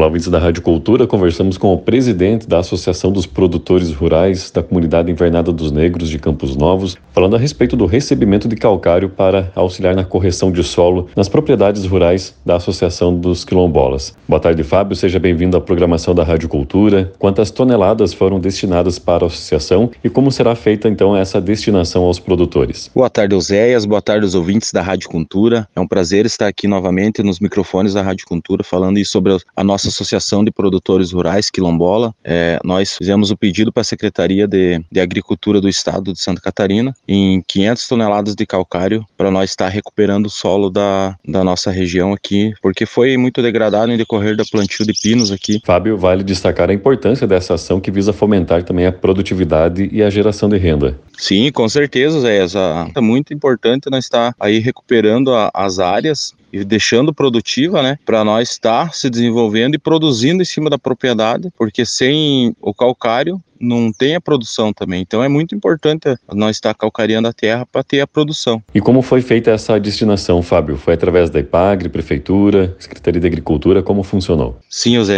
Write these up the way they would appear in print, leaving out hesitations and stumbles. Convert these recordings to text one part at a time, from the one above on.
Olá, ouvintes da Rádio Cultura. Conversamos com o presidente da Associação dos Produtores Rurais da Comunidade Invernada dos Negros de Campos Novos, falando a respeito do recebimento de calcário para auxiliar na correção de solo nas propriedades rurais da Associação dos Quilombolas. Boa tarde, Fábio. Seja bem-vindo à programação da Rádio Cultura. Quantas toneladas foram destinadas para a associação e como será feita, então, essa destinação aos produtores? Boa tarde, Oséias. Boa tarde aos ouvintes da Rádio Cultura. É um prazer estar aqui novamente nos microfones da Rádio Cultura falando sobre a nossa Associação de Produtores Rurais Quilombola. Nós fizemos o pedido para a Secretaria de Agricultura do Estado de Santa Catarina em 500 toneladas de calcário para nós estar recuperando o solo da nossa região aqui, porque foi muito degradado em decorrer da plantio de pinos aqui. Fábio, vale destacar a importância dessa ação que visa fomentar também a produtividade e a geração de renda. Sim, com certeza, Zé. É muito importante nós estar aí recuperando as áreas e deixando produtiva, né, para nós estar se desenvolvendo e produzindo em cima da propriedade, porque sem o calcário não tem a produção também. Então é muito importante nós estar calcareando a terra para ter a produção. E como foi feita essa destinação, Fábio? Foi através da EPAGRE, Prefeitura, Secretaria de Agricultura? Como funcionou? Sim, Zé,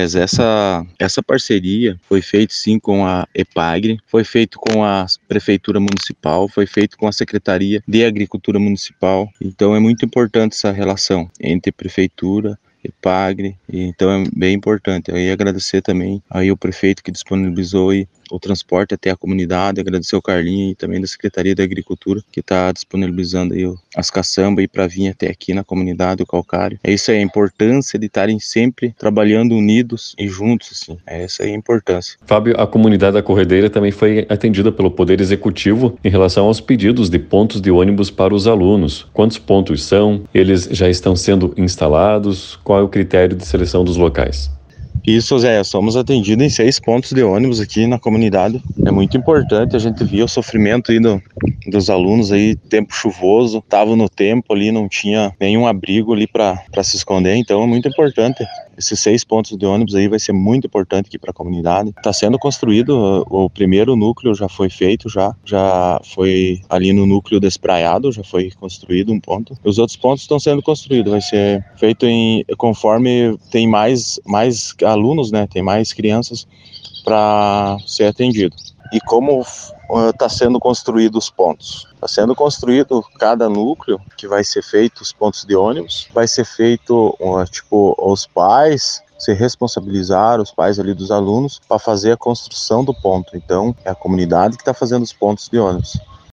essa parceria foi feita sim com a EPAGRE, foi feito com a Prefeitura Municipal, foi feito com a Secretaria de Agricultura Municipal. Então é muito importante essa relação entre Prefeitura, EPAGRE, então é bem importante. Eu ia agradecer também aí o prefeito que disponibilizou aí o transporte até a comunidade, agradecer ao Carlinho e também da Secretaria da Agricultura que está disponibilizando aí as caçambas aí para vir até aqui na comunidade, o calcário. É isso aí, a importância de estarem sempre trabalhando unidos e juntos, assim. Essa aí a importância. Fábio, a comunidade da Corredeira também foi atendida pelo Poder Executivo em relação aos pedidos de pontos de ônibus para os alunos. Quantos pontos são? Eles já estão sendo instalados? Qual é o critério de seleção dos locais? Isso, Zé, somos atendidos em 6 pontos de ônibus aqui na comunidade. É muito importante, a gente via o sofrimento aí dos alunos aí, tempo chuvoso, tava no tempo ali, não tinha nenhum abrigo ali para se esconder, então é muito importante. Esses 6 pontos de ônibus aí vai ser muito importante aqui para a comunidade. Está sendo construído, o primeiro núcleo já foi feito, já foi ali no núcleo despraiado, já foi construído um ponto. Os outros pontos estão sendo construídos, vai ser feito conforme tem mais alunos, né? Tem mais crianças para ser atendido. E como está sendo construído os pontos? Está sendo construído cada núcleo que vai ser feito os pontos de ônibus, vai ser feito, os pais se responsabilizar, os pais ali dos alunos, para fazer a construção do ponto. Então, é a comunidade que está fazendo os pontos de ônibus.